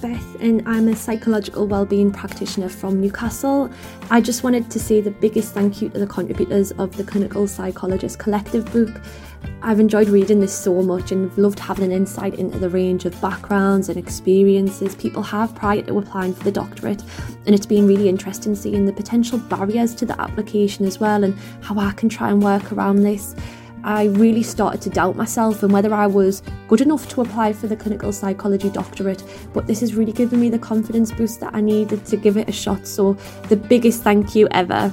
Beth and I'm a psychological wellbeing practitioner from Newcastle. I just wanted to say the biggest thank you to the contributors of the Clinical Psychologist Collective book. I've enjoyed reading this so much and have loved having an insight into the range of backgrounds and experiences people have prior to applying for the doctorate, and it's been really interesting seeing the potential barriers to the application as well and how I can try and work around this. I really started to doubt myself and whether I was good enough to apply for the clinical psychology doctorate, but this has really given me the confidence boost that I needed to give it a shot, so the biggest thank you ever.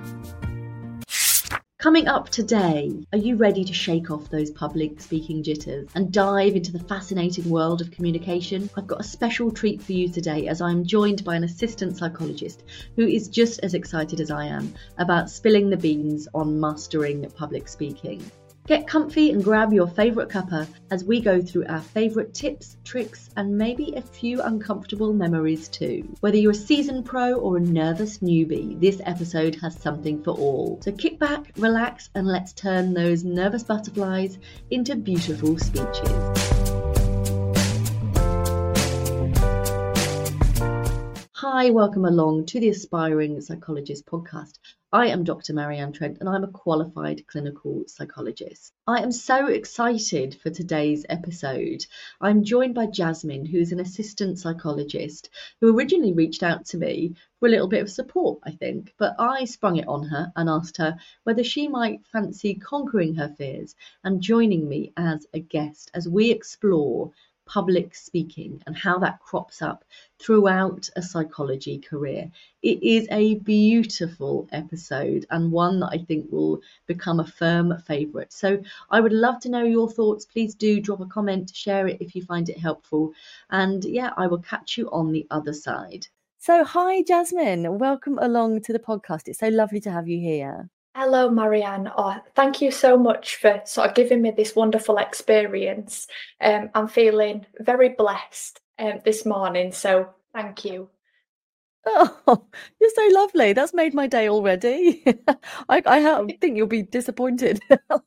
Coming up today, are you ready to shake off those public speaking jitters and dive into the fascinating world of communication? I've got a special treat for you today as I'm joined by an assistant psychologist who is just as excited as I am about spilling the beans on mastering public speaking. Get comfy and grab your favourite cuppa as we go through our favourite tips, tricks, and maybe a few uncomfortable memories too. Whether you're a seasoned pro or a nervous newbie, this episode has something for all. So kick back, relax, and let's turn those nervous butterflies into beautiful speeches. Hi, welcome along to the Aspiring Psychologist podcast. I am Dr. Marianne Trent and I'm a qualified clinical psychologist. I am so excited for today's episode. I'm joined by Jasmine, who's an assistant psychologist who originally reached out to me for a little bit of support, I think, but I sprung it on her and asked her whether she might fancy conquering her fears and joining me as a guest as we explore public speaking and how that crops up throughout a psychology career. It is a beautiful episode and one that I think will become a firm favourite. So I would love to know your thoughts. Please do drop a comment, share it if you find it helpful. And yeah, I will catch you on the other side. So hi, Jasmine. Welcome along to the podcast. It's so lovely to have you here. Hello, Marianne. Oh, thank you so much for sort of giving me this wonderful experience. I'm feeling very blessed this morning, so thank you. Oh, you're so lovely. That's made my day already. I think you'll be disappointed.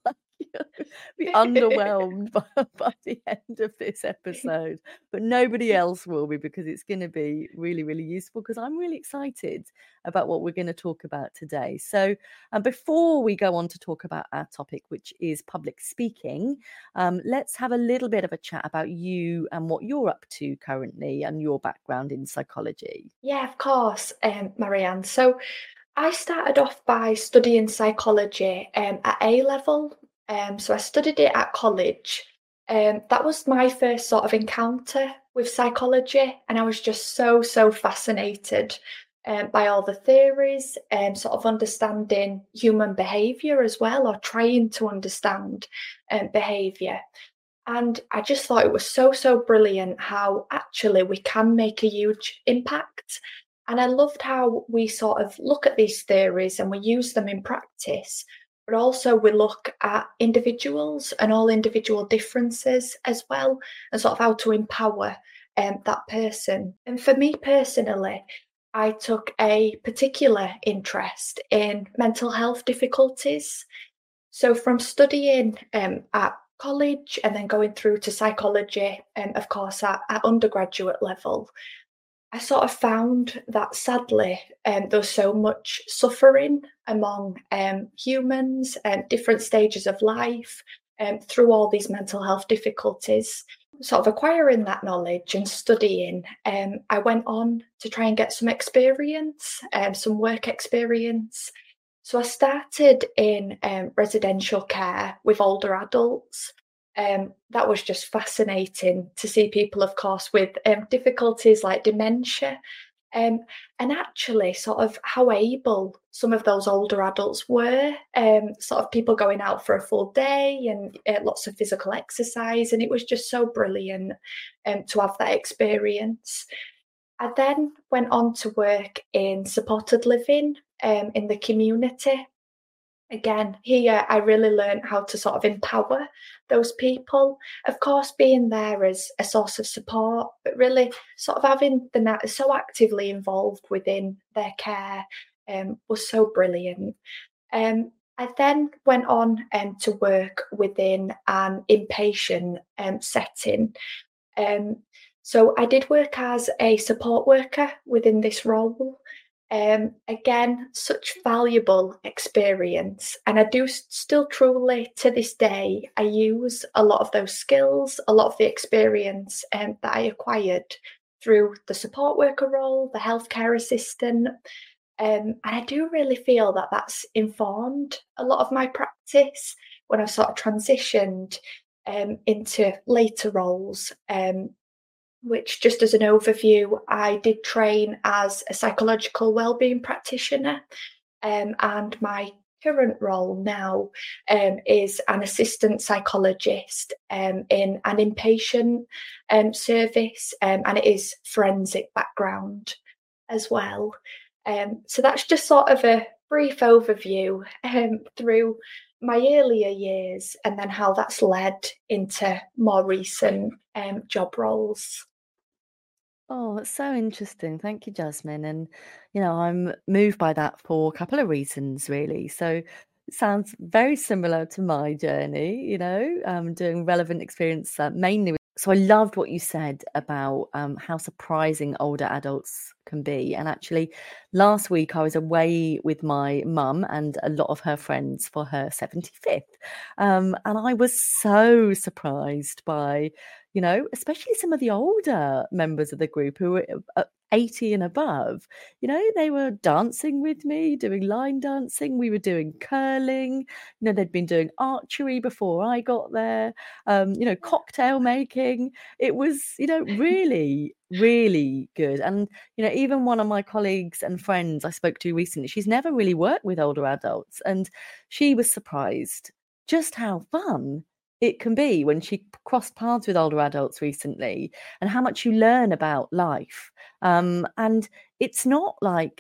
Be underwhelmed by the end of this episode, but nobody else will be, because it's going to be really, really useful, because I'm really excited about what we're going to talk about today. So before we go on to talk about our topic, which is public speaking, let's have a little bit of a chat about you and what you're up to currently and your background in psychology. Yeah, of course, Marianne. So I started off by studying psychology at A-level. So I studied it at college. That was my first sort of encounter with psychology, and I was just so fascinated by all the theories and sort of understanding human behaviour as well, or trying to understand behaviour. And I just thought it was so brilliant how actually we can make a huge impact. And I loved how we sort of look at these theories and we use them in practice, but also we look at individuals and all individual differences as well, and sort of how to empower that person. And for me personally, I took a particular interest in mental health difficulties. So from studying at college and then going through to psychology, and of course at undergraduate level, I sort of found that sadly there's so much suffering among humans at different stages of life through all these mental health difficulties. Sort of acquiring that knowledge and studying, I went on to try and get some experience, some work experience. So I started in residential care with older adults. That was just fascinating to see people, of course, with difficulties like dementia, and actually sort of how able some of those older adults were, sort of people going out for a full day and lots of physical exercise, and it was just so brilliant to have that experience. I then went on to work in supported living in the community. Again, here I really learned how to sort of empower those people. Of course, being there as a source of support, but really sort of having them so actively involved within their care was so brilliant. I then went on to work within an inpatient setting. So I did work as a support worker within this role. Again, such valuable experience. And I do still truly, to this day, I use a lot of those skills, a lot of the experience that I acquired through the support worker role, the healthcare assistant. And I do really feel that that's informed a lot of my practice when I've sort of transitioned into later roles. Which, just as an overview, I did train as a psychological wellbeing practitioner, and my current role now is an assistant psychologist in an inpatient service, and it is forensic background as well. So that's just sort of a brief overview through my earlier years, and then how that's led into more recent job roles. Oh, it's so interesting. Thank you, Jasmine. And, I'm moved by that for a couple of reasons, really. So it sounds very similar to my journey, doing relevant experience mainly. So I loved what you said about how surprising older adults can be. And actually, last week I was away with my mum and a lot of her friends for her 75th. And I was so surprised by, especially some of the older members of the group who were 80 and above. They were dancing with me, doing line dancing. We were doing curling. They'd been doing archery before I got there. Cocktail making. It was, really, really good. And, even one of my colleagues and friends I spoke to recently, she's never really worked with older adults. And she was surprised just how fun it can be when she crossed paths with older adults recently, and how much you learn about life. And it's not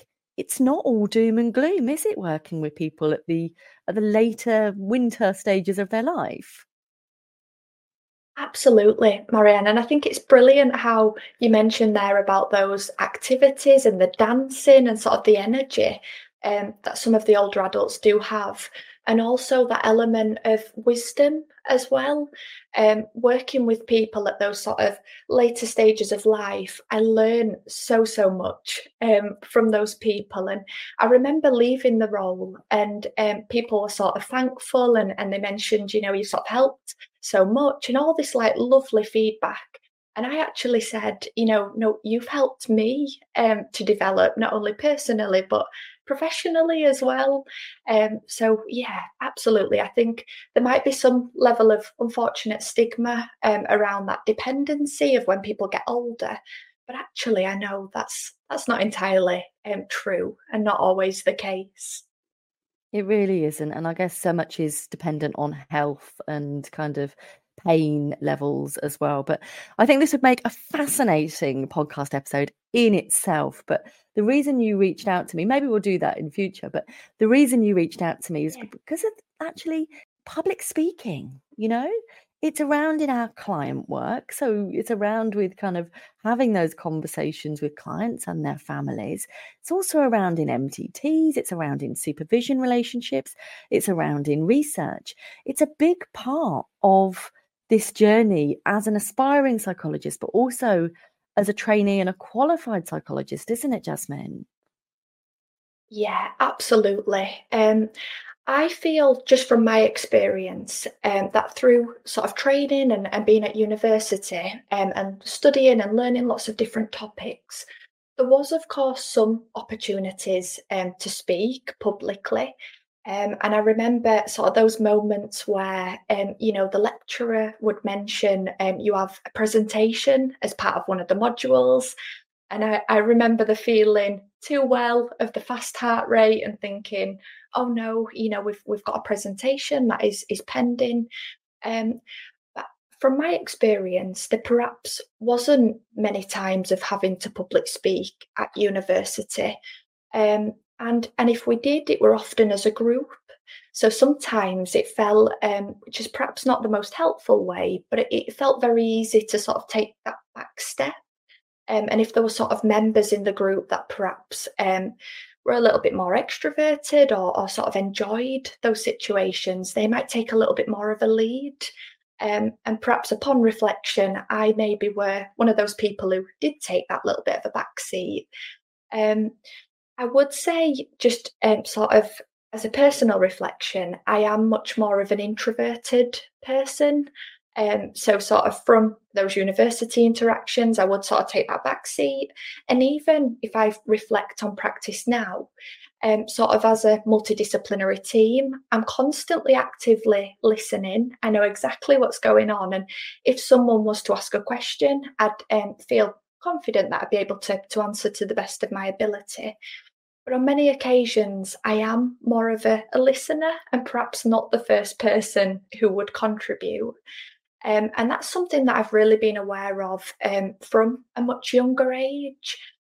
all doom and gloom, is it, working with people at the later winter stages of their life? Absolutely, Marianne. And I think it's brilliant how you mentioned there about those activities and the dancing and sort of the energy that some of the older adults do have. And also that element of wisdom as well. Working with people at those sort of later stages of life, I learn so much from those people. And I remember leaving the role, and people were sort of thankful, and they mentioned, you sort of helped so much, and all this like lovely feedback. And I actually said, no, you've helped me to develop, not only personally, but professionally as well. So yeah, absolutely. I think there might be some level of unfortunate stigma around that dependency of when people get older. But actually, I know that's not entirely true, and not always the case. It really isn't. And I guess so much is dependent on health and kind of pain levels as well. But I think this would make a fascinating podcast episode in itself. But the reason you reached out to me, maybe we'll do that in future, but the reason you reached out to me is because of actually public speaking. It's around in our client work. So it's around with kind of having those conversations with clients and their families. It's also around in MTTs. It's around in supervision relationships. It's around in research. It's a big part of this journey as an aspiring psychologist, but also as a trainee and a qualified psychologist, isn't it, Jasmine? Yeah, absolutely. I feel, just from my experience, that through sort of training and being at university and studying and learning lots of different topics, there was, of course, some opportunities to speak publicly. And I remember sort of those moments where, the lecturer would mention you have a presentation as part of one of the modules. And I remember the feeling too well of the fast heart rate and thinking, oh no, we've got a presentation that is pending. But from my experience, there perhaps wasn't many times of having to public speak at university. And if we did, it were often as a group. So sometimes it felt, which is perhaps not the most helpful way, but it felt very easy to sort of take that back step. And if there were sort of members in the group that perhaps were a little bit more extroverted or sort of enjoyed those situations, they might take a little bit more of a lead. And perhaps upon reflection, I maybe were one of those people who did take that little bit of a back seat. I would say just sort of as a personal reflection, I am much more of an introverted person. So sort of from those university interactions, I would sort of take that back seat. And even if I reflect on practice now, sort of as a multidisciplinary team, I'm constantly actively listening. I know exactly what's going on. And if someone was to ask a question, I'd feel confident that I'd be able to answer to the best of my ability. But on many occasions, I am more of a listener and perhaps not the first person who would contribute. And that's something that I've really been aware of from a much younger age.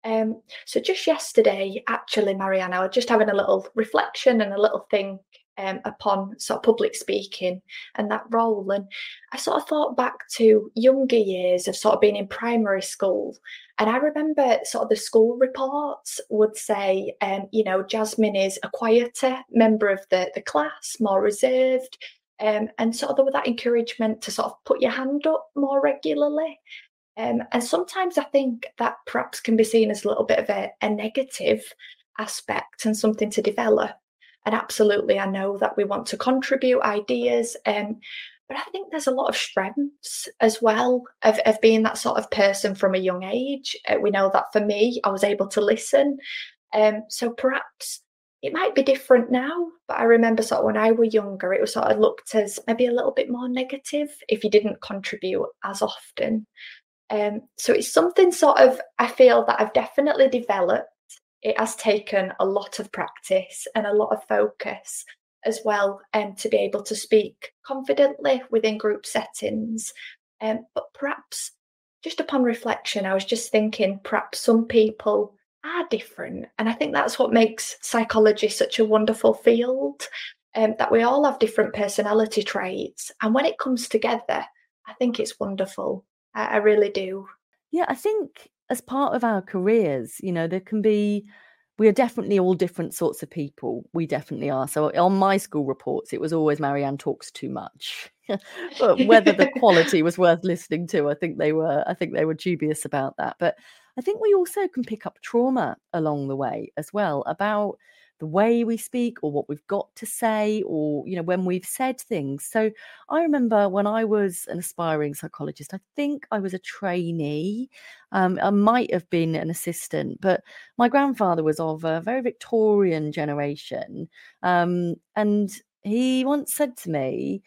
So just yesterday, actually, Marianne, I was just having a little reflection and a little think upon sort of public speaking and that role. And I sort of thought back to younger years of sort of being in primary school. And I remember sort of the school reports would say, Jasmine is a quieter member of the class, more reserved. And sort of there was that encouragement to sort of put your hand up more regularly. And sometimes I think that perhaps can be seen as a little bit of a negative aspect and something to develop. And absolutely, I know that we want to contribute ideas. But I think there's a lot of strengths as well of being that sort of person from a young age. We know that for me, I was able to listen. So perhaps it might be different now, but I remember sort of when I was younger, it was sort of looked as maybe a little bit more negative if you didn't contribute as often. So it's something sort of I feel that I've definitely developed. It has taken a lot of practice and a lot of focus as well to be able to speak confidently within group settings. But perhaps just upon reflection, I was just thinking perhaps some people are different. And I think that's what makes psychology such a wonderful field, that we all have different personality traits. And when it comes together, I think it's wonderful. I really do. Yeah, I think as part of our careers, there can be, we are definitely all different sorts of people. We definitely are. So on my school reports, it was always Marianne talks too much. But whether the quality was worth listening to, I think they were dubious about that. But I think we also can pick up trauma along the way as well about the way we speak or what we've got to say or, when we've said things. So I remember when I was an aspiring psychologist, I think I was a trainee. I might have been an assistant, but my grandfather was of a very Victorian generation. And he once said to me,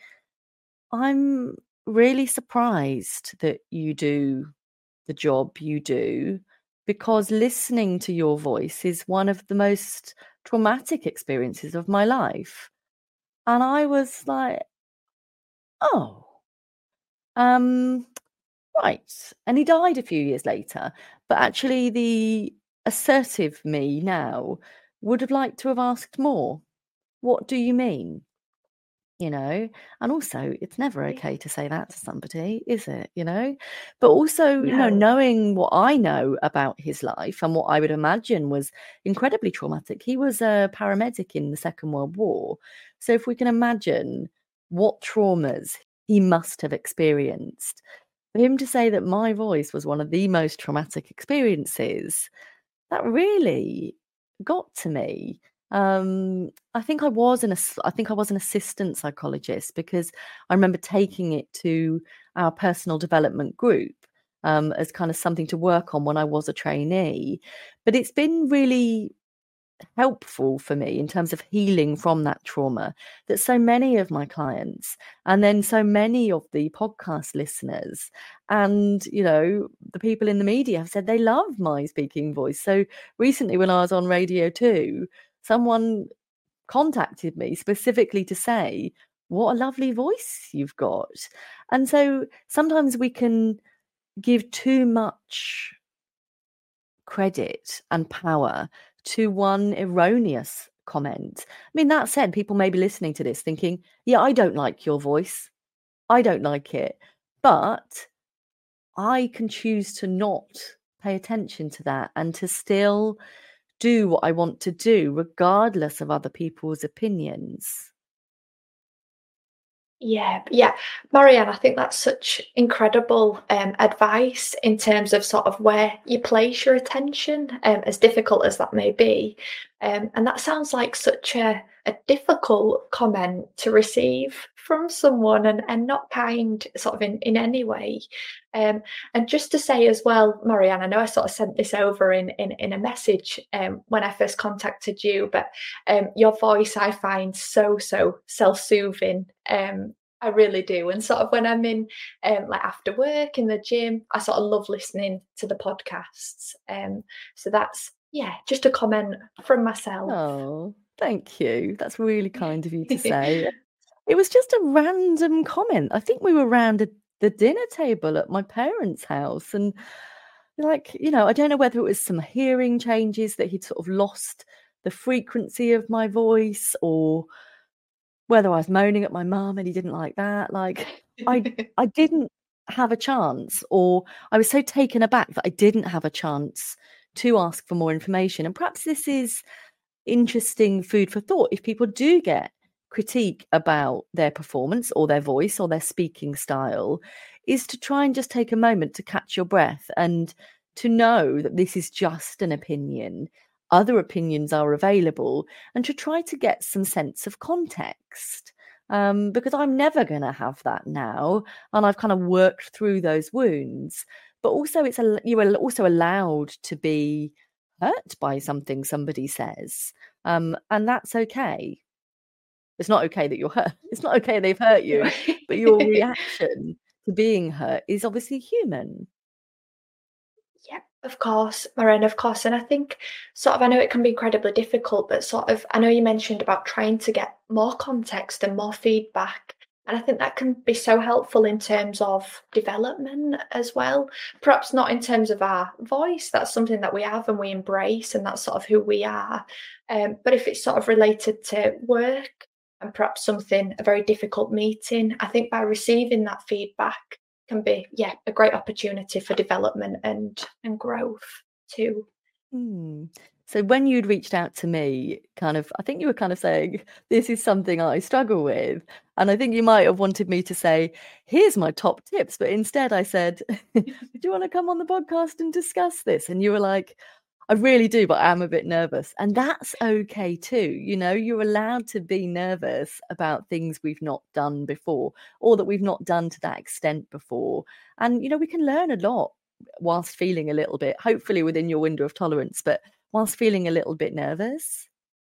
I'm really surprised that you do the job you do because listening to your voice is one of the most traumatic experiences of my life. And I was like, oh, right. And he died a few years later. But actually, the assertive me now would have liked to have asked more. What do you mean? And also it's never okay to say that to somebody, is it? But also, No. knowing what I know about his life and what I would imagine was incredibly traumatic. He was a paramedic in the Second World War. So if we can imagine what traumas he must have experienced, for him to say that my voice was one of the most traumatic experiences, that really got to me. I think I was an assistant psychologist because I remember taking it to our personal development group as kind of something to work on when I was a trainee. But it's been really helpful for me in terms of healing from that trauma that so many of my clients and then so many of the podcast listeners and the people in the media have said they love my speaking voice. So recently when I was on Radio 2, someone contacted me specifically to say, what a lovely voice you've got. And so sometimes we can give too much credit and power to one erroneous comment. I mean, that said, people may be listening to this thinking, yeah, I don't like your voice. I don't like it. But I can choose to not pay attention to that and to still do what I want to do, regardless of other people's opinions. Yeah. Marianne, I think that's such incredible advice in terms of sort of where you place your attention, as difficult as that may be. And that sounds like such a difficult comment to receive from someone, and not kind sort of in any way. And just to say as well, Marianne, I know I sort of sent this over in a message when I first contacted you, but your voice I find so self-soothing. I really do. And sort of when I'm in like after work in the gym, I sort of love listening to the podcasts. So that's just a comment from myself. Oh, thank you. That's really kind of you to say. It was just a random comment. I think we were around the dinner table at my parents' house, and like, I don't know whether it was some hearing changes that he'd sort of lost the frequency of my voice, or whether I was moaning at my mum and he didn't like that. Like, I didn't have a chance, or I was so taken aback that I didn't have a chance to ask for more information. And perhaps this is interesting food for thought. If people do get critique about their performance or their voice or their speaking style, is to try and just take a moment to catch your breath and to know that this is just an opinion. Other opinions are available, and to try to get some sense of context. Because I'm never going to have that now, and I've kind of worked through those wounds. But also, you are also allowed to be hurt by something somebody says, and that's okay. It's not okay that you're hurt. It's not okay they've hurt you, but your reaction to being hurt is obviously human. Yeah, of course, Marianne, of course. And I think sort of, I know it can be incredibly difficult, but sort of, I know you mentioned about trying to get more context and more feedback. And I think that can be so helpful in terms of development as well. Perhaps not in terms of our voice, that's something that we have and we embrace, and that's sort of who we are. But if it's sort of related to work and perhaps a very difficult meeting, I think by receiving that feedback can be a great opportunity for development and growth too. So when you'd reached out to me, I think you were kind of saying, this is something I struggle with. And I think you might have wanted me to say, here's my top tips. But instead I said, do you want to come on the podcast and discuss this? And you were like, I really do, but I am a bit nervous. And that's okay too. You're allowed to be nervous about things we've not done before, or that we've not done to that extent before. And, we can learn a lot whilst feeling a little bit, hopefully within your window of tolerance, but whilst feeling a little bit nervous.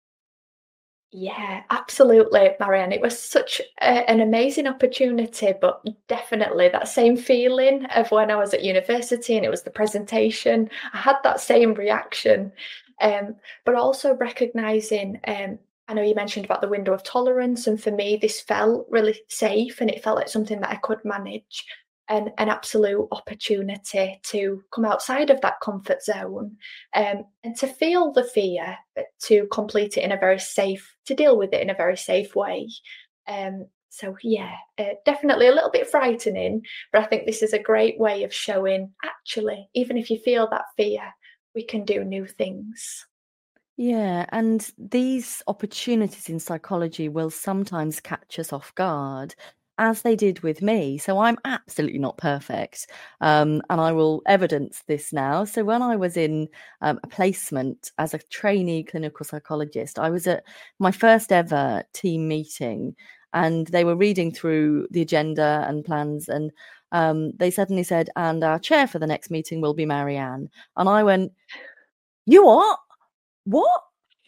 Yeah, absolutely, Marianne. It was such an amazing opportunity, but definitely that same feeling of when I was at university and it was the presentation. I had that same reaction, but also recognizing, I know you mentioned about the window of tolerance, and for me, this felt really safe and it felt like something that I could manage. An absolute opportunity to come outside of that comfort zone, and to feel the fear, but to complete it in a very safe, to deal with it in a very safe way. So definitely a little bit frightening, but I think this is a great way of showing, actually, even if you feel that fear, we can do new things. Yeah, and these opportunities in psychology will sometimes catch us off guard, as they did with me. So I'm absolutely not perfect. And I will evidence this now. So when I was in a placement as a trainee clinical psychologist, I was at my first ever team meeting, and they were reading through the agenda and plans, and they suddenly said, and our chair for the next meeting will be Marianne. And I went, you what? What?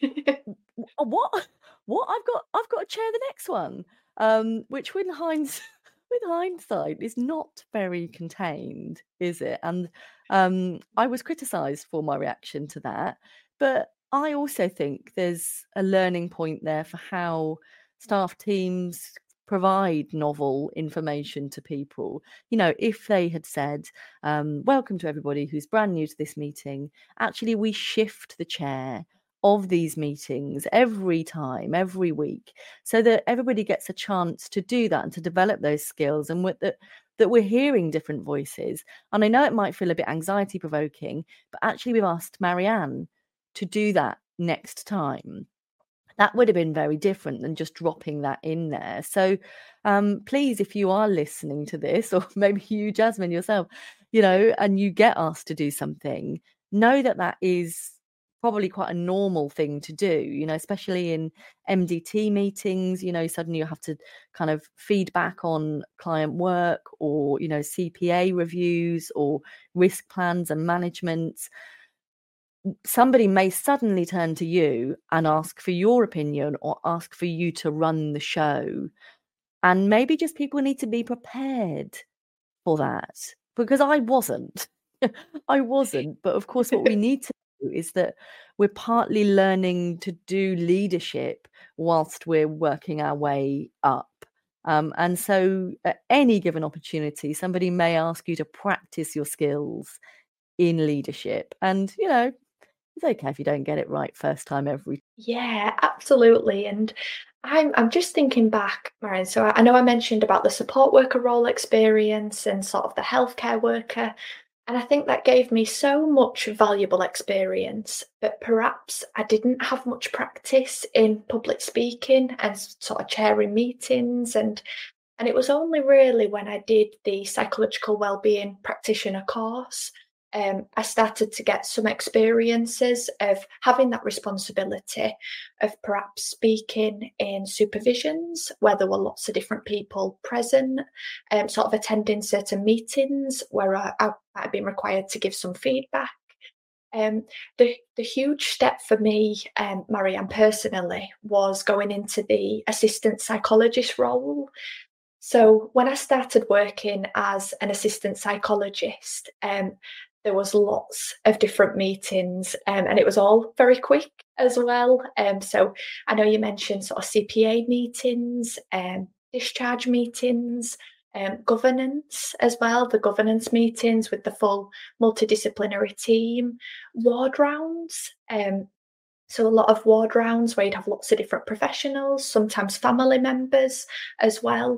What? I've got a chair the next one. Which with hindsight is not very contained, is it? And I was criticised for my reaction to that, but I also think there's a learning point there for how staff teams provide novel information to people. If they had said, welcome to everybody who's brand new to this meeting, actually we shift the chair of these meetings every time, every week, so that everybody gets a chance to do that and to develop those skills, and that we're hearing different voices. And I know it might feel a bit anxiety provoking, but actually we've asked Marianne to do that next time. That would have been very different than just dropping that in there. So please, if you are listening to this, or maybe you, Jasmine, yourself, and you get asked to do something, know that that is probably quite a normal thing to do, especially in MDT meetings. Suddenly you have to kind of feedback on client work, or, CPA reviews, or risk plans and management. Somebody may suddenly turn to you and ask for your opinion, or ask for you to run the show. And maybe just people need to be prepared for that, because I wasn't. But of course, what we need to do is that we're partly learning to do leadership whilst we're working our way up. And so at any given opportunity, somebody may ask you to practice your skills in leadership. And, it's okay if you don't get it right first time every. Yeah, absolutely. And I'm just thinking back, Marian. So I know I mentioned about the support worker role experience and sort of the healthcare worker. And I think that gave me so much valuable experience, but perhaps I didn't have much practice in public speaking and sort of chairing meetings. And it was only really when I did the psychological wellbeing practitioner course, I started to get some experiences of having that responsibility of perhaps speaking in supervisions where there were lots of different people present, sort of attending certain meetings where I might have been required to give some feedback. The huge step for me, Marianne, personally, was going into the assistant psychologist role. So when I started working as an assistant psychologist, there was lots of different meetings, and it was all very quick as well. So I know you mentioned sort of CPA meetings, discharge meetings, governance as well, the governance meetings with the full multidisciplinary team, ward rounds. So a lot of ward rounds where you'd have lots of different professionals, sometimes family members as well.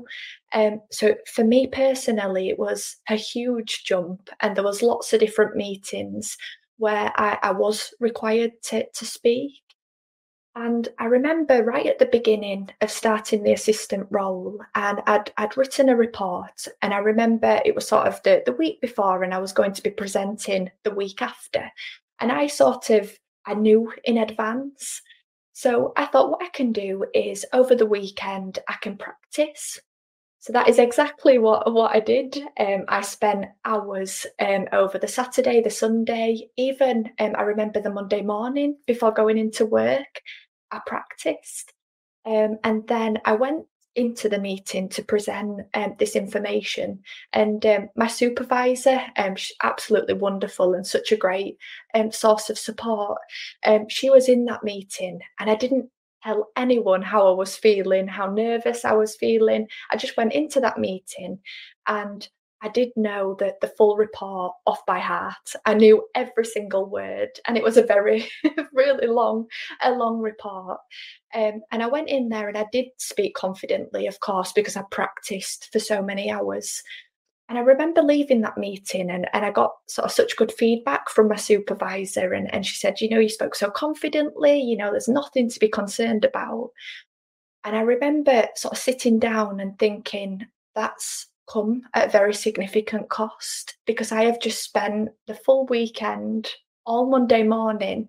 So for me personally, it was a huge jump, and there was lots of different meetings where I was required to speak. And I remember right at the beginning of starting the assistant role, and I'd written a report, and I remember it was sort of the week before, and I was going to be presenting the week after. And I knew in advance. So I thought what I can do is over the weekend, I can practice. So that is exactly what I did. I spent hours over the Saturday, the Sunday, even I remember the Monday morning before going into work, I practiced. And then I went into the meeting to present this information. And my supervisor, she's absolutely wonderful and such a great source of support. She was in that meeting, and I didn't tell anyone how I was feeling, how nervous I was feeling. I just went into that meeting, and I did know that the full report off by heart. I knew every single word, and it was a very, really long report. And I went in there, and I did speak confidently, of course, because I practiced for so many hours. And I remember leaving that meeting, and I got sort of such good feedback from my supervisor. And she said, you spoke so confidently, there's nothing to be concerned about. And I remember sort of sitting down and thinking, that's come at a very significant cost, because I have just spent the full weekend, all Monday morning,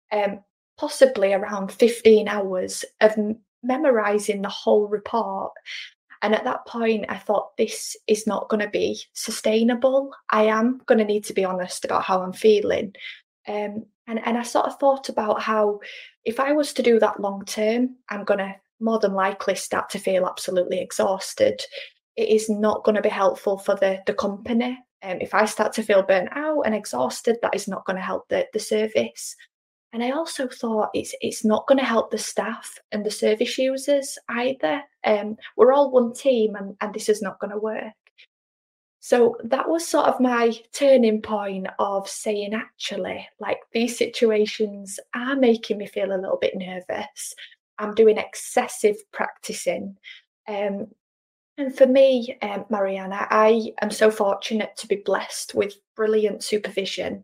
possibly around 15 hours of memorizing the whole report. And at that point, I thought, this is not going to be sustainable. I am going to need to be honest about how I'm feeling. And I sort of thought about how if I was to do that long term, I'm going to more than likely start to feel absolutely exhausted. It is not going to be helpful for the company. If I start to feel burnt out and exhausted, that is not going to help the service. And I also thought it's not going to help the staff and the service users either. We're all one team, and this is not going to work. So that was sort of my turning point of saying, actually, like, these situations are making me feel a little bit nervous. I'm doing excessive practicing. And for me, Mariana, I am so fortunate to be blessed with brilliant supervision.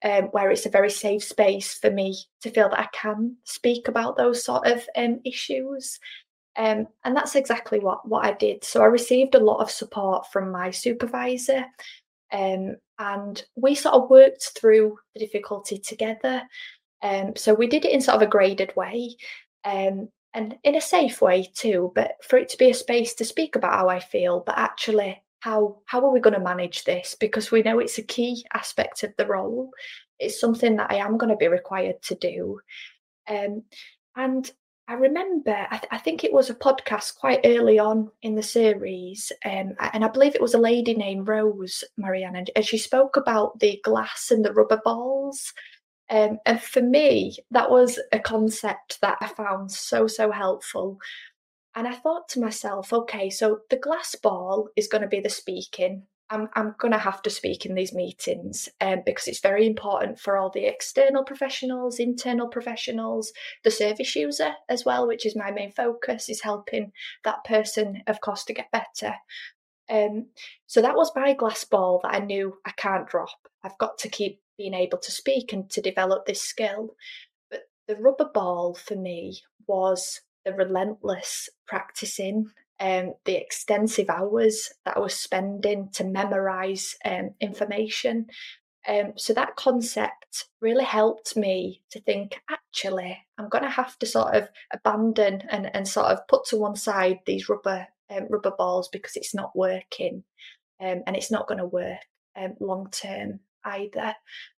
where it's a very safe space for me to feel that I can speak about those sort of issues. And that's exactly what I did. So I received a lot of support from my supervisor, and we sort of worked through the difficulty together. So we did it in sort of a graded way, and in a safe way too, but for it to be a space to speak about how I feel, but actually how are we going to manage this? Because we know it's a key aspect of the role. It's something that I am going to be required to do. And I remember, I think it was a podcast quite early on in the series, and I believe it was a lady named Rose, Marianne, and she spoke about the glass and the rubber balls. And for me, that was a concept that I found so helpful. And I thought to myself, okay, so the glass ball is going to be the speaking. I'm going to have to speak in these meetings because it's very important for all the external professionals, internal professionals, the service user as well, which is my main focus, is helping that person, of course, to get better. So that was my glass ball that I knew I can't drop. I've got to keep being able to speak and to develop this skill. But the rubber ball for me was the relentless practicing, the extensive hours that I was spending to memorize information. So that concept really helped me to think, actually, I'm going to have to sort of abandon and sort of put to one side these rubber balls because it's not working, and it's not going to work long term either.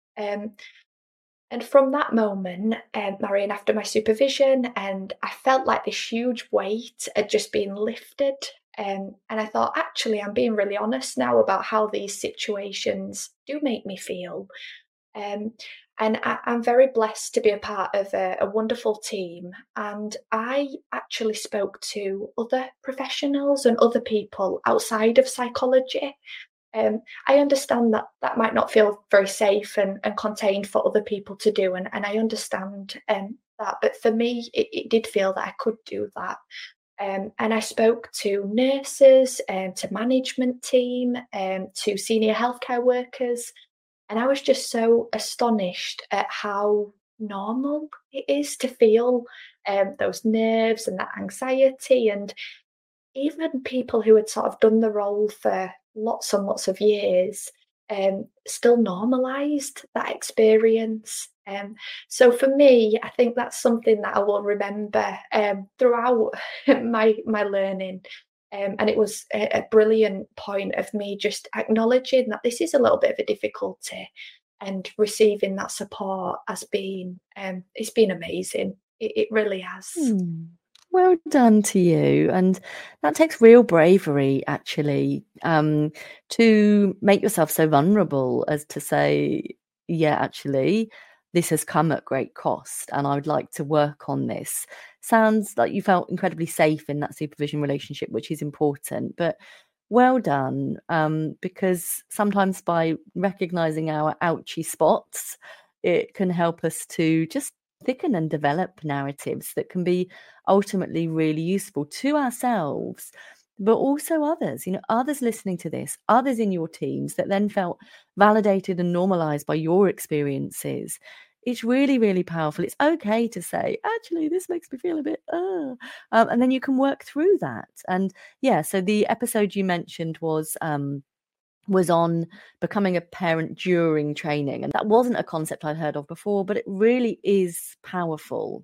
And from that moment, Marion, after my supervision, and I felt like this huge weight had just been lifted. And I thought, actually, I'm being really honest now about how these situations do make me feel. And I'm very blessed to be a part of a wonderful team. And I actually spoke to other professionals and other people outside of psychology. I understand that that might not feel very safe and contained for other people to do, and I understand that. But for me, it did feel that I could do that. And I spoke to nurses, to management team, to senior healthcare workers, and I was just so astonished at how normal it is to feel those nerves and that anxiety. And even people who had sort of done the role for lots and lots of years still normalized that experience. So for me, I think that's something that I will remember throughout my learning. And it was a brilliant point of me just acknowledging that this is a little bit of a difficulty, and receiving that support has been it's been amazing. It really has. Well done to you. And that takes real bravery, actually, to make yourself so vulnerable as to say, yeah, actually, this has come at great cost and I would like to work on this. Sounds like you felt incredibly safe in that supervision relationship, which is important. But well done, because sometimes by recognizing our ouchy spots, it can help us to just thicken and develop narratives that can be ultimately really useful to ourselves, but also others, others listening to this, others in your teams that then felt validated and normalized by your experiences. It's really, really powerful. It's okay to say, actually, this makes me feel a bit, and then you can work through that. And yeah, so the episode you mentioned was on becoming a parent during training. And that wasn't a concept I'd heard of before, but it really is powerful.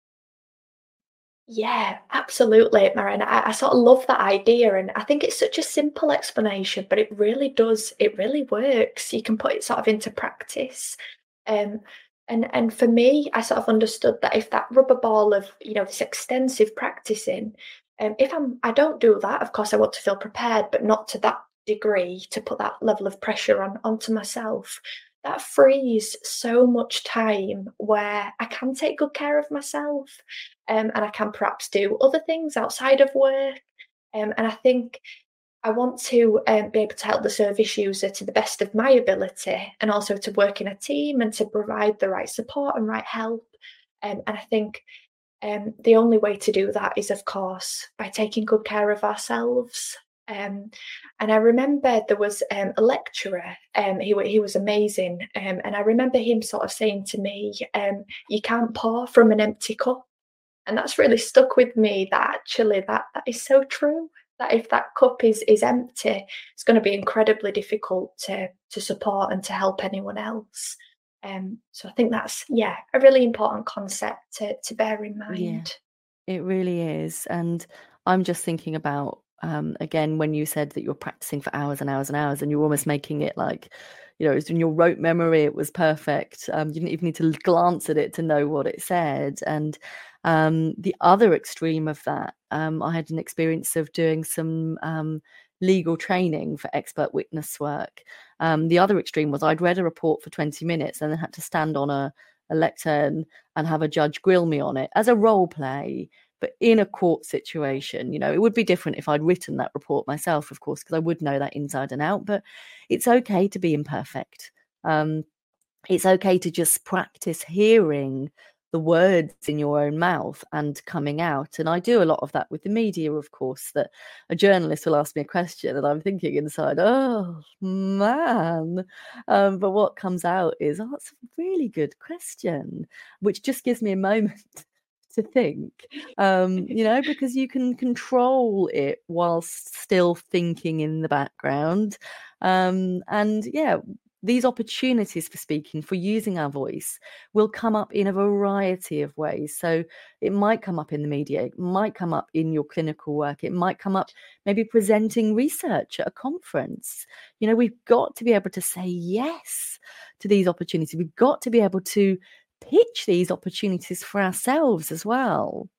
Yeah, absolutely, Marianne. I sort of love that idea, and I think it's such a simple explanation, but it really works. You can put it sort of into practice. And for me, I sort of understood that if that rubber ball of, this extensive practicing, if I don't do that, of course I want to feel prepared, but not to that degree to put that level of pressure onto myself. That frees so much time where I can take good care of myself, and I can perhaps do other things outside of work. And I think I want to be able to help the service user to the best of my ability, and also to work in a team and to provide the right support and right help. And I think the only way to do that is, of course, by taking good care of ourselves. And I remember there was a lecturer, he was amazing. And I remember him sort of saying to me, you can't pour from an empty cup. And that's really stuck with me, that actually that is so true. That if that cup is empty, it's going to be incredibly difficult to support and to help anyone else. So I think that's a really important concept to bear in mind. Yeah, it really is. And I'm just thinking about again, when you said that you're practicing for hours and hours and hours, and you're almost making it like, it was in your rote memory, it was perfect. You didn't even need to glance at it to know what it said. And the other extreme of that, I had an experience of doing some legal training for expert witness work. The other extreme was I'd read a report for 20 minutes and then had to stand on a lectern and have a judge grill me on it as a role play. But in a court situation, it would be different if I'd written that report myself, of course, because I would know that inside and out. But it's okay to be imperfect. It's okay to just practice hearing the words in your own mouth and coming out. And I do a lot of that with the media, of course, that a journalist will ask me a question and I'm thinking inside, oh, man. But what comes out is, oh, it's a really good question, which just gives me a moment to think, because you can control it whilst still thinking in the background. These opportunities for speaking, for using our voice, will come up in a variety of ways. So it might come up in the media, it might come up in your clinical work, it might come up maybe presenting research at a conference. We've got to be able to say yes to these opportunities. We've got to be able to pitch these opportunities for ourselves as well.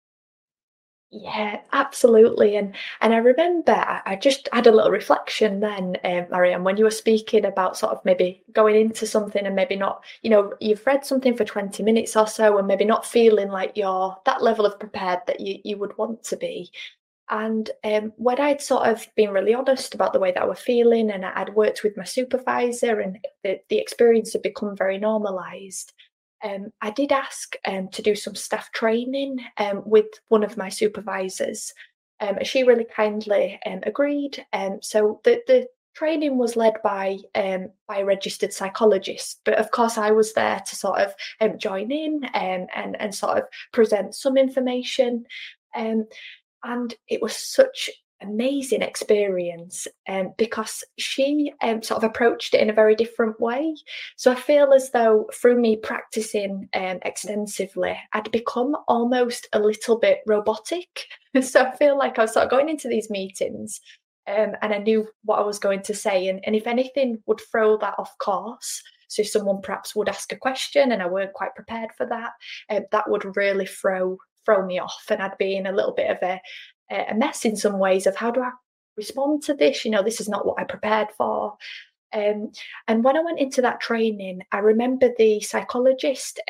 Yeah, absolutely. And I remember I just had a little reflection then, Marianne, when you were speaking about sort of maybe going into something and maybe not, you've read something for 20 minutes or so and maybe not feeling like you're that level of prepared that you would want to be. And when I'd sort of been really honest about the way that I was feeling, and I'd worked with my supervisor, and the experience had become very normalised, I did ask to do some staff training with one of my supervisors. She really kindly agreed. So the training was led by a registered psychologist, but of course I was there to sort of join in and sort of present some information. And it was such amazing experience because she sort of approached it in a very different way. So I feel as though through me practicing extensively, I'd become almost a little bit robotic. So I feel like I was sort of going into these meetings and I knew what I was going to say. And if anything would throw that off course, so if someone perhaps would ask a question and I weren't quite prepared for that, that would really throw me off, and I'd be in a little bit of a mess in some ways of how do I respond to this? This is not what I prepared for. And when I went into that training, I remember the psychologist,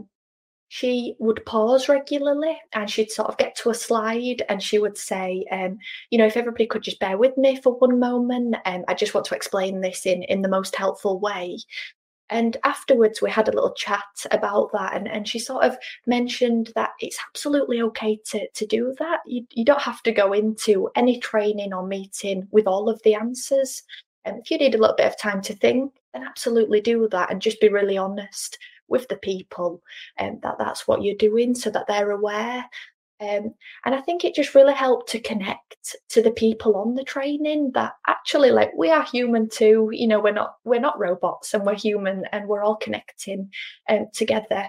she would pause regularly and she'd sort of get to a slide and she would say, if everybody could just bear with me for one moment, I just want to explain this in the most helpful way. And afterwards, we had a little chat about that, and she sort of mentioned that it's absolutely okay to do that. You don't have to go into any training or meeting with all of the answers. And if you need a little bit of time to think, then absolutely do that, and just be really honest with the people, and that's what you're doing, so that they're aware. And I think it just really helped to connect to the people on the training that actually, like, we are human too. We're not robots, and we're human, and we're all connecting together.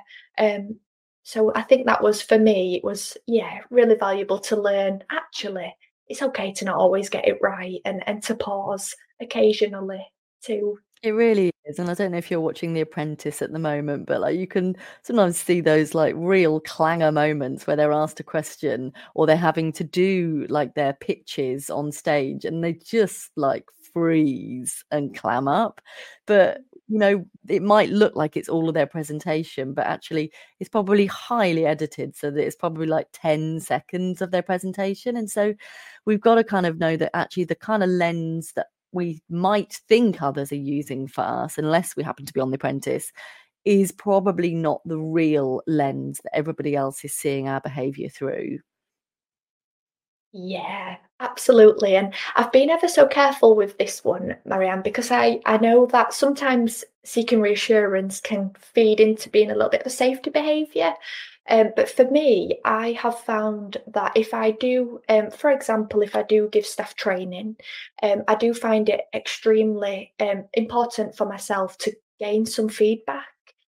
So I think that was, for me, it was really valuable to learn. Actually, it's okay to not always get it right, and to pause occasionally too. It really is. And I don't know if you're watching The Apprentice at the moment, but you can sometimes see those real clanger moments where they're asked a question or they're having to do their pitches on stage and they just freeze and clam up. But it might look like it's all of their presentation, but actually it's probably highly edited so that it's probably 10 seconds of their presentation. And so we've got to kind of know that actually the kind of lens that we might think others are using for us, unless we happen to be on The Apprentice, is probably not the real lens that everybody else is seeing our behaviour through. Yeah, absolutely. And I've been ever so careful with this one, Marianne, because I know that sometimes seeking reassurance can feed into being a little bit of a safety behaviour. But for me, I have found that if I do, for example, if I do give staff training, I do find it extremely important for myself to gain some feedback.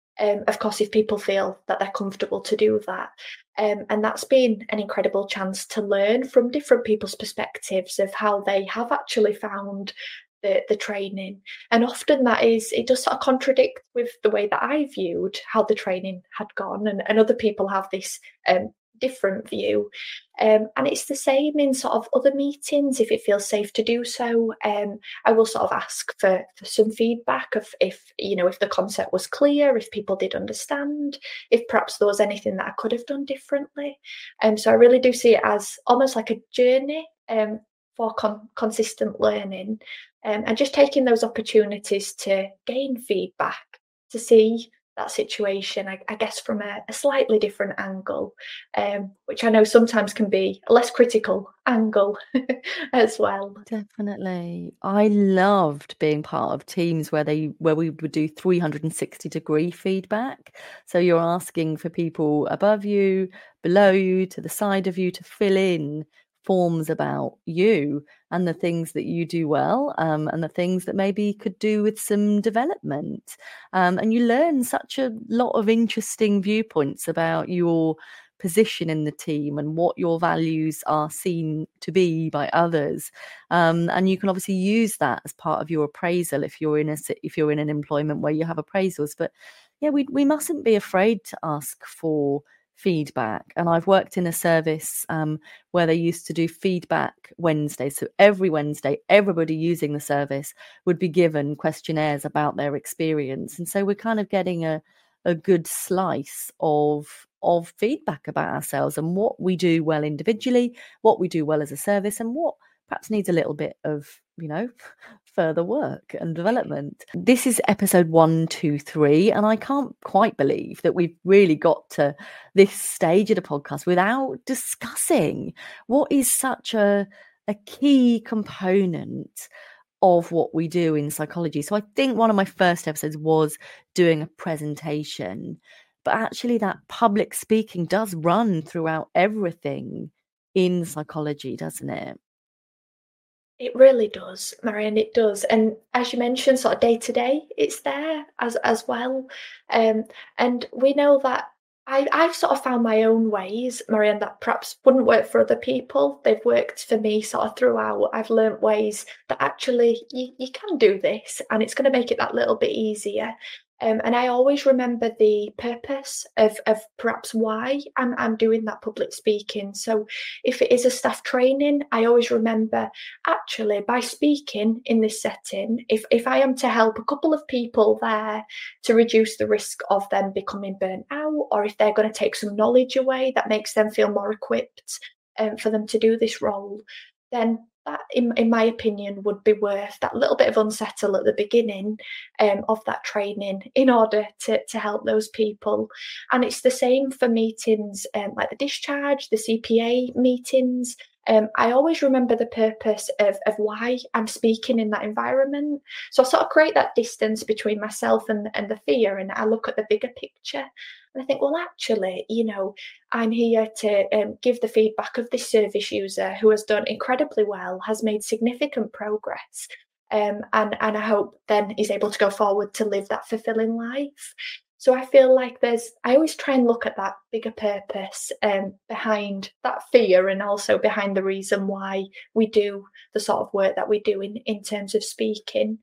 Of course, if people feel that they're comfortable to do that. And that's been an incredible chance to learn from different people's perspectives of how they have actually found the training. And often it does sort of contradict with the way that I viewed how the training had gone, and other people have this different view. And it's the same in sort of other meetings if it feels safe to do so. I will sort of ask for some feedback of if the concept was clear, if people did understand, if perhaps there was anything that I could have done differently. So I really do see it as almost like a journey for consistent learning, and just taking those opportunities to gain feedback, to see that situation, I guess, from a slightly different angle, which I know sometimes can be a less critical angle as well. Definitely. I loved being part of teams where we would do 360-degree feedback. So you're asking for people above you, below you, to the side of you to fill in forms about you and the things that you do well, and the things that maybe could do with some development. And you learn such a lot of interesting viewpoints about your position in the team and what your values are seen to be by others, and you can obviously use that as part of your appraisal if you're in an employment where you have appraisals. But yeah, we mustn't be afraid to ask for feedback. And I've worked in a service where they used to do feedback Wednesday. So every Wednesday, everybody using the service would be given questionnaires about their experience. And so we're kind of getting a good slice of feedback about ourselves and what we do well individually, what we do well as a service, and what perhaps needs a little bit of, further work and development. This is episode 123, and I can't quite believe that we've really got to this stage of the podcast without discussing what is such a key component of what we do in psychology. So I think one of my first episodes was doing a presentation, but actually that public speaking does run throughout everything in psychology, doesn't it? It really does, Marianne, it does. And as you mentioned, sort of day to day, it's there as well. And we know that I've sort of found my own ways, Marianne, that perhaps wouldn't work for other people. They've worked for me sort of throughout. I've learnt ways that actually you can do this and it's going to make it that little bit easier. And I always remember the purpose of perhaps why I'm doing that public speaking. So if it is a staff training, I always remember actually by speaking in this setting, if I am to help a couple of people there to reduce the risk of them becoming burnt out, or if they're going to take some knowledge away that makes them feel more equipped for them to do this role, then that, in my opinion, would be worth that little bit of unsettle at the beginning of that training in order to help those people. And it's the same for meetings like the discharge, the CPA meetings. I always remember the purpose of why I'm speaking in that environment. So I sort of create that distance between myself and the fear, and I look at the bigger picture. And I think, well, actually, I'm here to give the feedback of this service user who has done incredibly well, has made significant progress, and I hope then is able to go forward to live that fulfilling life. So I feel like I always try and look at that bigger purpose behind that fear, and also behind the reason why we do the sort of work that we do in terms of speaking.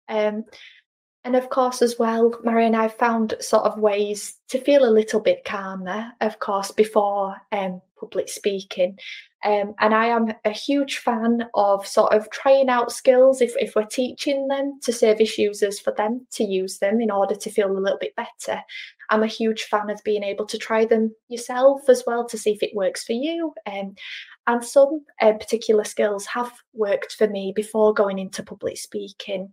And of course, as well, Marianne, I've found sort of ways to feel a little bit calmer, of course, before public speaking. And I am a huge fan of sort of trying out skills if we're teaching them to service users, for them to use them in order to feel a little bit better. I'm a huge fan of being able to try them yourself as well to see if it works for you. And some particular skills have worked for me before going into public speaking.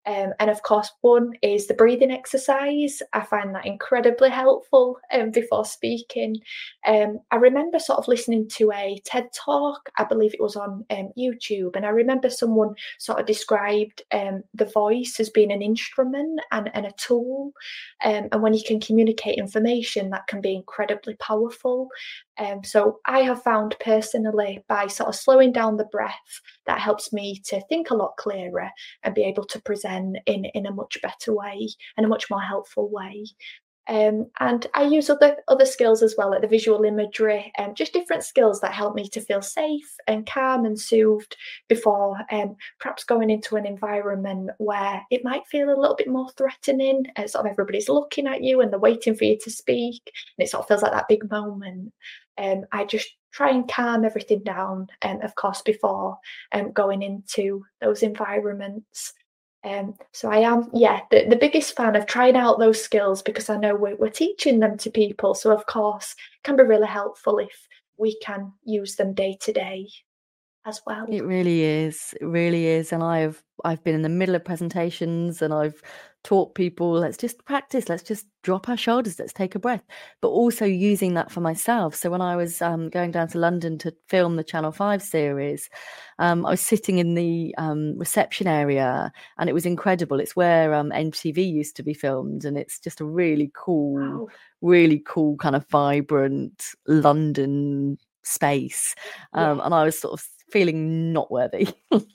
And of course, one is the breathing exercise. I find that incredibly helpful before speaking. I remember sort of listening to a TED talk, I believe it was on YouTube, and I remember someone sort of described the voice as being an instrument and a tool. And when you can communicate information, that can be incredibly powerful. So I have found personally, by sort of slowing down the breath, that helps me to think a lot clearer and be able to present in a much better way and a much more helpful way. And I use other skills as well, like the visual imagery, and just different skills that help me to feel safe and calm and soothed before perhaps going into an environment where it might feel a little bit more threatening. Sort of everybody's looking at you and they're waiting for you to speak, and it sort of feels like that big moment. I just try and calm everything down, of course, before going into those environments. So I am, the biggest fan of trying out those skills, because I know we're teaching them to people. So of course, it can be really helpful if we can use them day to day as well. It really is. It really is. And I've been in the middle of presentations and I've taught people, let's just practice, let's just drop our shoulders, let's take a breath, but also using that for myself. So when I was going down to London to film the Channel 5 series, I was sitting in the reception area, and it was incredible. It's where MTV used to be filmed, and it's just a really cool, kind of vibrant London space. And I was sort of feeling not worthy,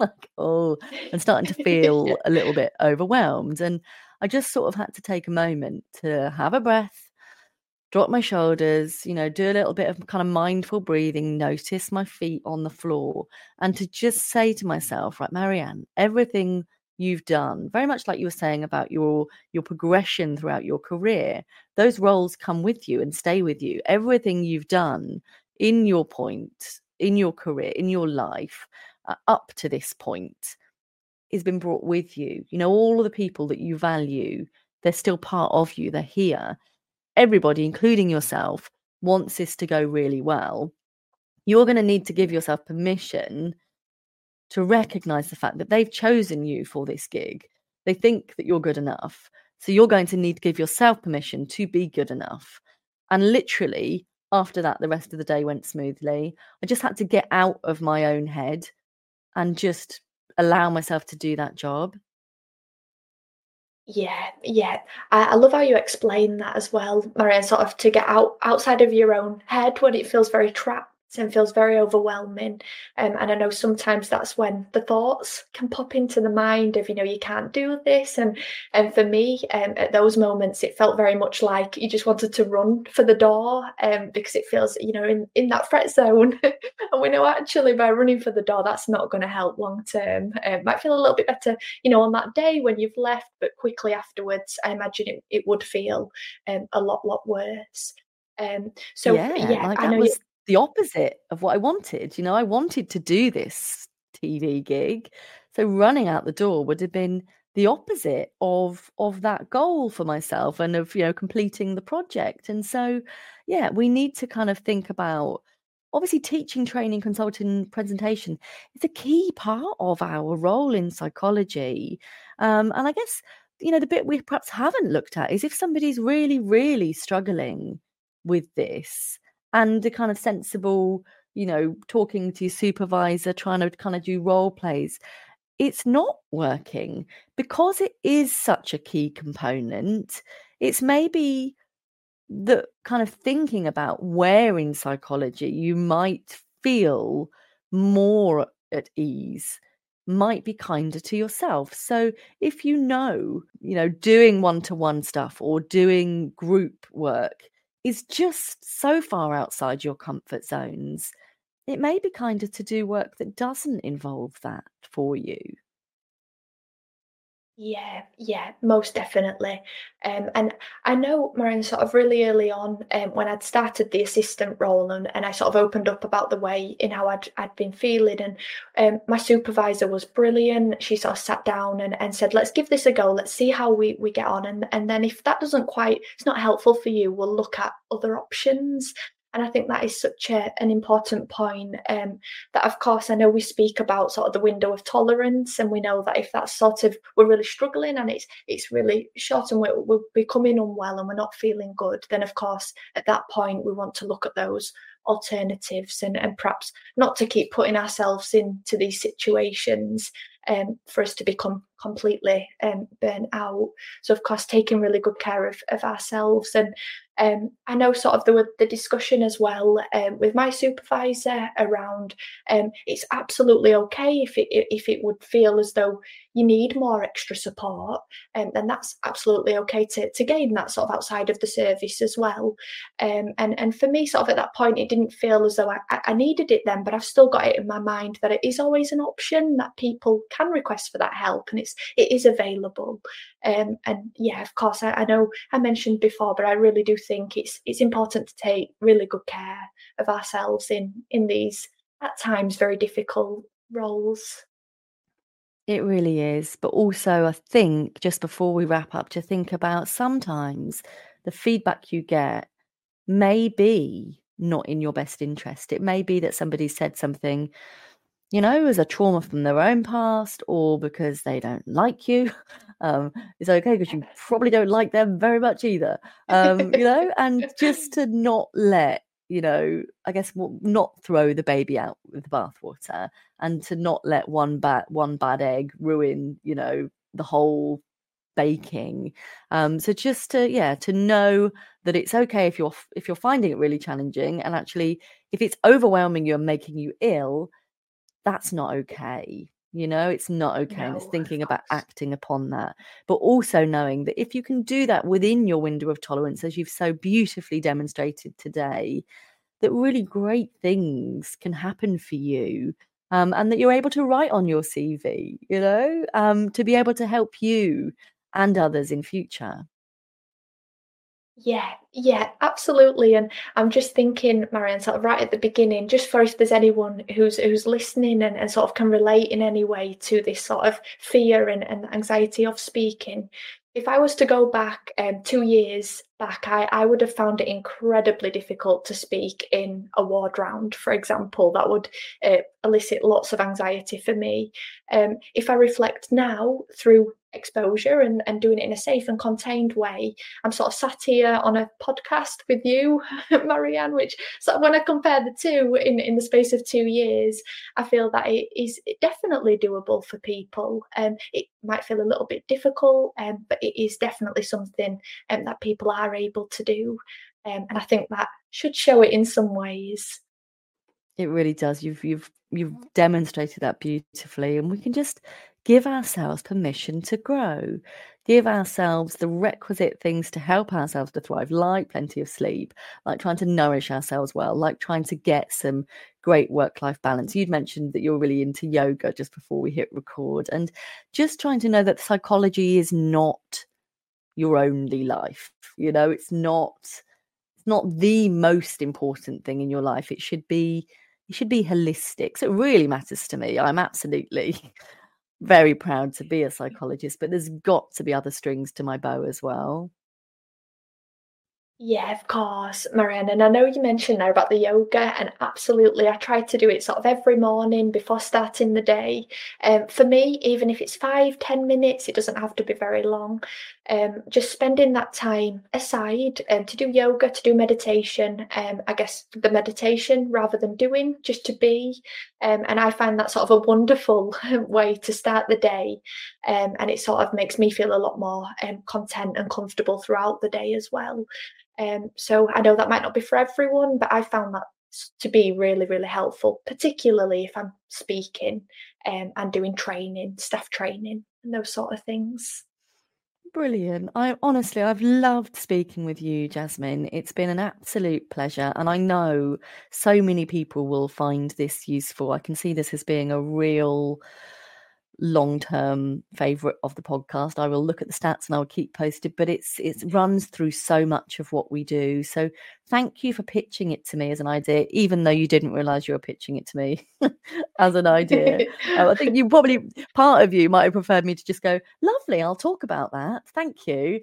and starting to feel a little bit overwhelmed. And I just sort of had to take a moment to have a breath, drop my shoulders, do a little bit of kind of mindful breathing, notice my feet on the floor, and to just say to myself, right, Marianne, everything you've done, very much like you were saying about your progression throughout your career, those roles come with you and stay with you. Everything you've done in your point, in your career, in your life, up to this point, has been brought with you. All of the people that you value, they're still part of you. They're here. Everybody, including yourself, wants this to go really well. You're going to need to give yourself permission to recognize the fact that they've chosen you for this gig. They think that you're good enough. So you're going to need to give yourself permission to be good enough. And literally, after that, the rest of the day went smoothly. I just had to get out of my own head and just allow myself to do that job. Yeah. I love how you explain that as well, Marianne, sort of to get outside of your own head when it feels very trapped and feels very overwhelming. And I know sometimes that's when the thoughts can pop into the mind of, you can't do this. And for me, at those moments, it felt very much like you just wanted to run for the door, because it feels, in that threat zone. And we know actually by running for the door, that's not going to help long term. Might feel a little bit better, on that day when you've left, but quickly afterwards, I imagine it would feel a lot worse. I know was the opposite of what I wanted. I wanted to do this TV gig, so running out the door would have been the opposite of that goal for myself and of completing the project. And so we need to kind of think about, obviously, teaching, training, consulting, presentation is a key part of our role in psychology. And I guess the bit we perhaps haven't looked at is if somebody's really, really struggling with this, and the kind of sensible, talking to your supervisor, trying to kind of do role plays, it's not working because it is such a key component. It's maybe the kind of thinking about where in psychology you might feel more at ease might be kinder to yourself. So if doing one-to-one stuff or doing group work is just so far outside your comfort zones, it may be kinder to do work that doesn't involve that for you. Yeah, most definitely. And I know, Marianne, sort of really early on, when I'd started the assistant role, and I sort of opened up about the way in how I'd been feeling, and my supervisor was brilliant. She sort of sat down and said, let's give this a go. Let's see how we get on. And then if that it's not helpful for you, we'll look at other options. And I think that is such an important point, that, of course, I know we speak about sort of the window of tolerance, and we know that if that's sort of, we're really struggling and it's really short and we're becoming unwell and we're not feeling good, then of course at that point we want to look at those alternatives and perhaps not to keep putting ourselves into these situations for us to become completely burnt out. So of course taking really good care of ourselves. And I know sort of the discussion as well with my supervisor around it's absolutely okay if it would feel as though you need more extra support, then that's absolutely okay to gain that sort of outside of the service as well. And for me, sort of at that point, it didn't feel as though I needed it then, but I've still got it in my mind that it is always an option, that people can request for that help, and it is available. And yeah, of course, I know I mentioned before, but I really do think it's important to take really good care of ourselves in these at times very difficult roles. It really is. But also, I think just before we wrap up, to think about sometimes the feedback you get may be not in your best interest. It may be that somebody said something, as a trauma from their own past, or because they don't like you. It's okay because you probably don't like them very much either. And just to not let, I guess not throw the baby out with the bathwater, and to not let one bad egg ruin, the whole baking. So just to know that it's okay if you're finding it really challenging, and actually if it's overwhelming you and making you ill, that's not okay. It's not okay. And it's No, thinking of about course. acting upon that, but also knowing that if you can do that within your window of tolerance, as you've so beautifully demonstrated today, that really great things can happen for you. And that you're able to write on your CV, to be able to help you and others in future. Yeah, absolutely. And I'm just thinking, Marianne, sort of right at the beginning, just for if there's anyone who's listening and sort of can relate in any way to this sort of fear and anxiety of speaking. If I was to go back 2 years back, I would have found it incredibly difficult to speak in a ward round, for example. That would elicit lots of anxiety for me. If I reflect now through exposure and doing it in a safe and contained way, I'm sort of sat here on a podcast with you, Marianne, which sort of when I compare the two in the space of 2 years, I feel that it is definitely doable for people. It might feel a little bit difficult, but it is definitely something that people are able to do. And I think that should show it in some ways. It really does. You've demonstrated that beautifully, and we can just give ourselves permission to grow, give ourselves the requisite things to help ourselves to thrive, like plenty of sleep, like trying to nourish ourselves well, like trying to get some great work-life balance. You'd mentioned that you're really into yoga just before we hit record, and just trying to know that psychology is not your only life. It's not the most important thing in your life. It should be holistic. So it really matters to me. I'm absolutely very proud to be a psychologist, but there's got to be other strings to my bow as well. Yeah, of course, Marianne. And I know you mentioned there about the yoga, and absolutely, I try to do it sort of every morning before starting the day. For me, even if it's 5-10 minutes, it doesn't have to be very long. Just spending that time aside to do yoga, to do meditation. I guess the meditation rather than doing, just to be. And I find that sort of a wonderful way to start the day. And it sort of makes me feel a lot more content and comfortable throughout the day as well. So I know that might not be for everyone, but I found that to be really, really helpful, particularly if I'm speaking and doing training, staff training, and those sort of things. Brilliant. I've loved speaking with you, Jasmine. It's been an absolute pleasure. And I know so many people will find this useful. I can see this as being a real long-term favorite of the podcast. I will look at the stats and I'll keep posted, but it runs through so much of what we do. So thank you for pitching it to me as an idea, even though you didn't realize you were pitching it to me as an idea. I think you probably, part of you might have preferred me to just go, lovely, I'll talk about that, thank you.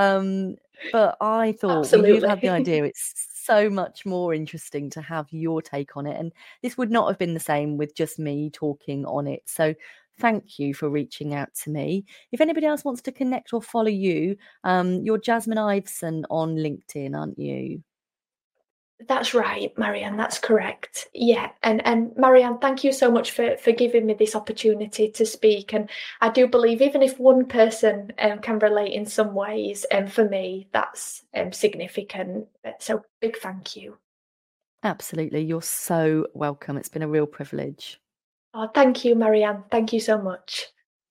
But I thought when you've had the idea, it's so much more interesting to have your take on it, and this would not have been the same with just me talking on it. So thank you for reaching out to me. If anybody else wants to connect or follow you, you're Jasmine Iveson on LinkedIn, aren't you? That's right, Marianne, that's correct. Yeah, and Marianne, thank you so much for giving me this opportunity to speak. And I do believe even if one person can relate in some ways, for me, that's significant. So big thank you. Absolutely, you're so welcome. It's been a real privilege. Oh, thank you, Marianne. Thank you so much.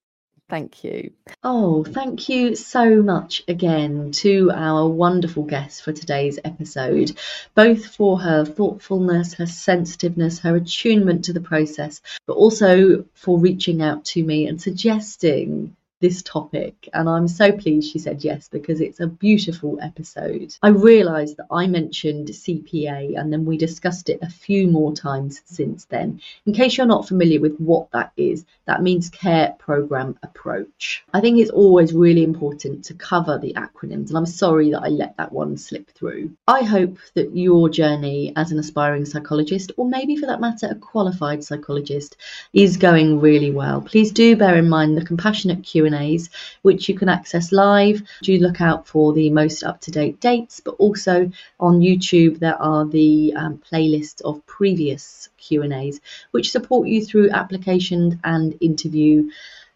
Thank you. Oh, thank you so much again to our wonderful guest for today's episode, both for her thoughtfulness, her sensitiveness, her attunement to the process, but also for reaching out to me and suggesting this topic. And I'm so pleased she said yes, because it's a beautiful episode. I realised that I mentioned CPA and then we discussed it a few more times since then. In case you're not familiar with what that is, that means Care Programme Approach. I think it's always really important to cover the acronyms, and I'm sorry that I let that one slip through. I hope that your journey as an aspiring psychologist, or maybe for that matter a qualified psychologist, is going really well. Please do bear in mind the compassionate Q&As, which you can access live. Do look out for the most up-to-date dates, but also on YouTube there are the playlists of previous Q&As which support you through application and interview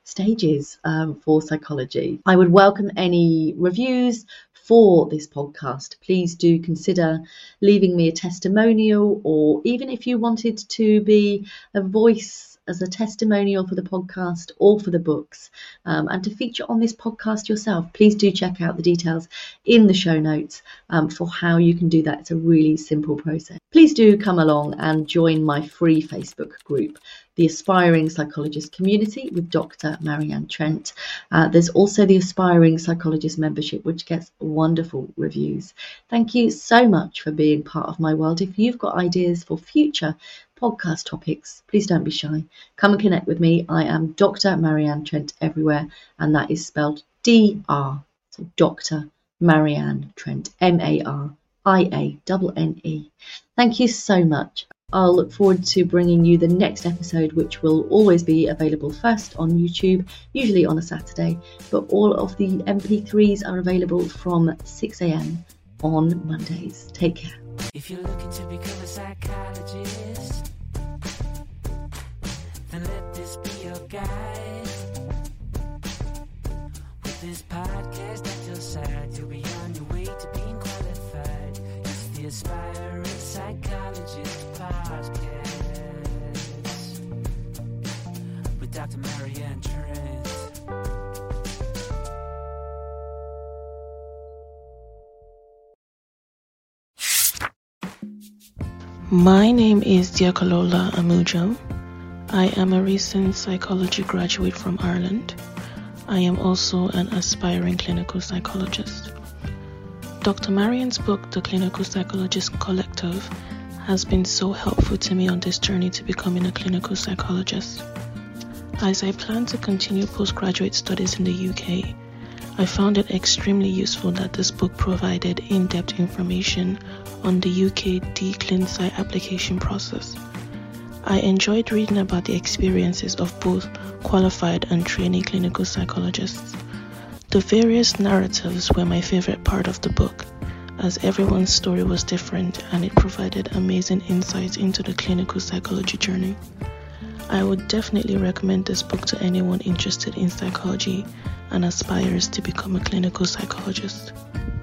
stages for psychology. I would welcome any reviews for this podcast. Please do consider leaving me a testimonial, or even if you wanted to be a voice as a testimonial for the podcast or for the books, and to feature on this podcast yourself, please do check out the details in the show notes for how you can do that. It's a really simple process. Please do come along and join my free Facebook group, the Aspiring Psychologist Community with Dr. Marianne Trent. There's also the Aspiring Psychologist membership, which gets wonderful reviews. Thank you so much for being part of my world. If you've got ideas for future podcast topics, please don't be shy. Come and connect with me. I am Dr. Marianne Trent everywhere, and that is spelled DR. So Dr. Marianne Trent, MARIANNE. Thank you so much. I'll look forward to bringing you the next episode, which will always be available first on YouTube, usually on a Saturday, but all of the MP3s are available from 6 a.m. on Mondays. Take care. If you're looking to become a psychologist, then let this be your guide. With this podcast at your side, you'll be on your way to being qualified. It's the Aspiring Psychologist Podcast with Dr. Marianne Trent. My name is Diakolola Amujo. I am a recent psychology graduate from Ireland. I am also an aspiring clinical psychologist. Dr. Marianne's book, The Clinical Psychologist Collective, has been so helpful to me on this journey to becoming a clinical psychologist. As I plan to continue postgraduate studies in the UK, I found it extremely useful that this book provided in-depth information on the UK DClinPsy application process. I enjoyed reading about the experiences of both qualified and trainee clinical psychologists. The various narratives were my favorite part of the book, as everyone's story was different and it provided amazing insights into the clinical psychology journey. I would definitely recommend this book to anyone interested in psychology and aspires to become a clinical psychologist.